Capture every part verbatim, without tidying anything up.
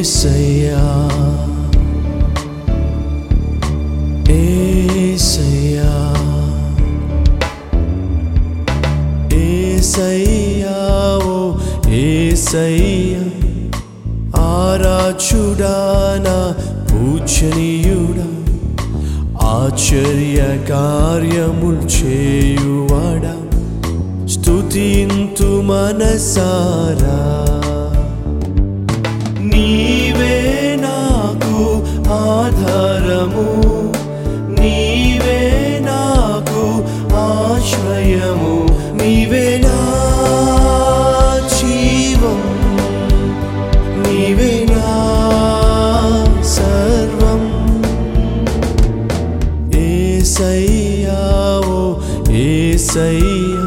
యేసయ్యా యేసయ్యా యేసయ్యా ఓ యేసయ్యా ఆరాధ్యుడా నా పూజనీయుడా ఆశ్చర్య కార్యములు చేయువాడా స్తుతింతు మనసారా నీవే నాకు ఆధారము నీవే నాకు ఆశ్రయము నీవే నా జీవం నీవే నా సర్వం యేసయ్యా ఓ యేసయ్యా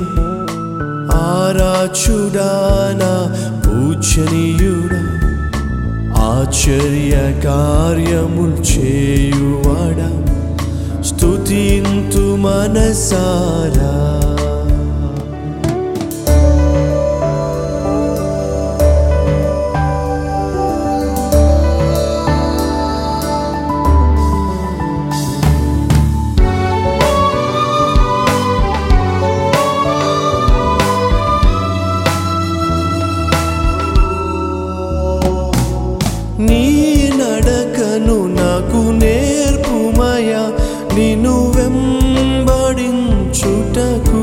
ఆరాధ్యుడా నా పూజనీయుడా ఆశ్చర్య కార్యములు చేయువాడా స్తుతింతు మనసారా నీ నడకను నాకు నేర్పుమయా నిన్ను వెంబడించుటకు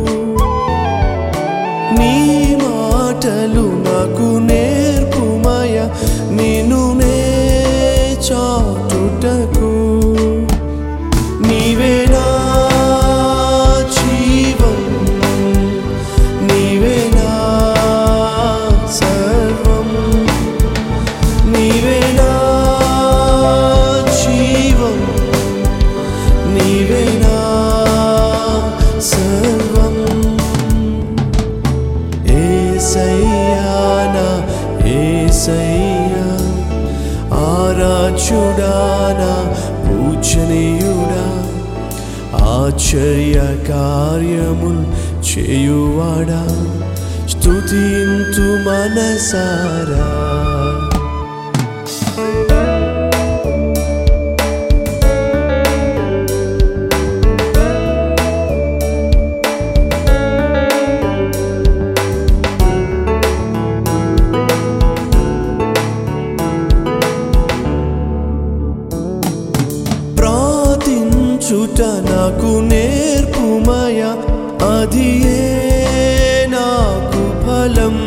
నీ మాటలు నాకు నేర్పుమయా నిన్ను నే చాటుటకు నీవే నా జీవం నీవే నా సర్వం నీవే నా జీవం నీవే నా సర్వం యేసయ్యా నా యేసయ్యా ఆరాధ్యుడా నా పూజనీయుడా ఆశ్చర్య కార్యములు చేయువాడా స్తుతింతు మనసారా ప్రార్థించుట నాకు నేర్పుమయా అది నాకు ఫలం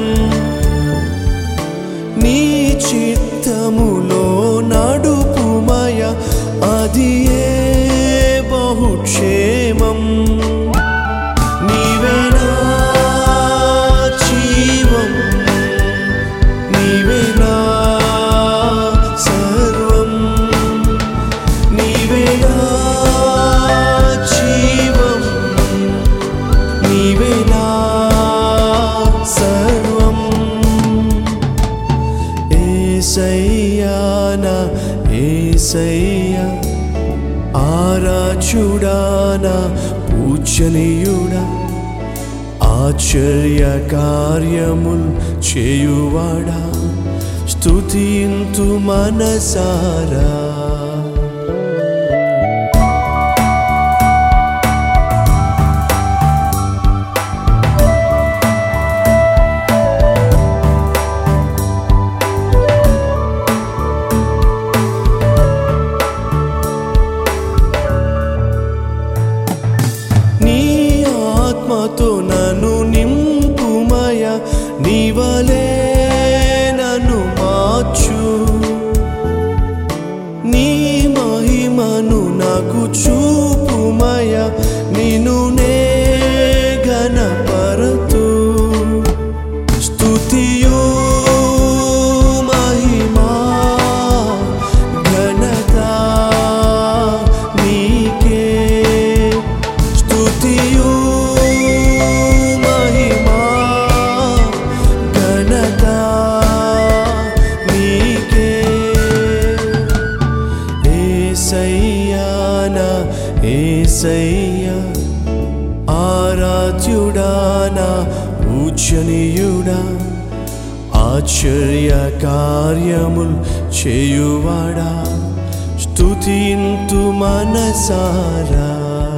నీ చిత్తములో నడుపుమయా అది బహుక్షేమం నీవే నా జీవం నీవే నా సర్వం నీవే నా జీవం నీవే నా సర్వం యేసయ్యా నా యేసయ్యా ఆరాధ్యుడా నా పూజనీయుడా ఆశ్చర్య కార్యములు చేయువాడా స్తుతింతు మనసారా ఆత్మతో నన్ను నింపుమయా నీవలే నన్ను మార్చు నీ మహిమను నాకు చూపుమయా నిన్ను నే ఘనపరతు స్తుతియు మహిమా ఘనత నీకే స్తుతియు యేసయ్యా ఆరాధ్యుడా నా పూజనీయుడా ఆశ్చర్య కార్యములు చేయువాడా స్తుతింతు మనసారా.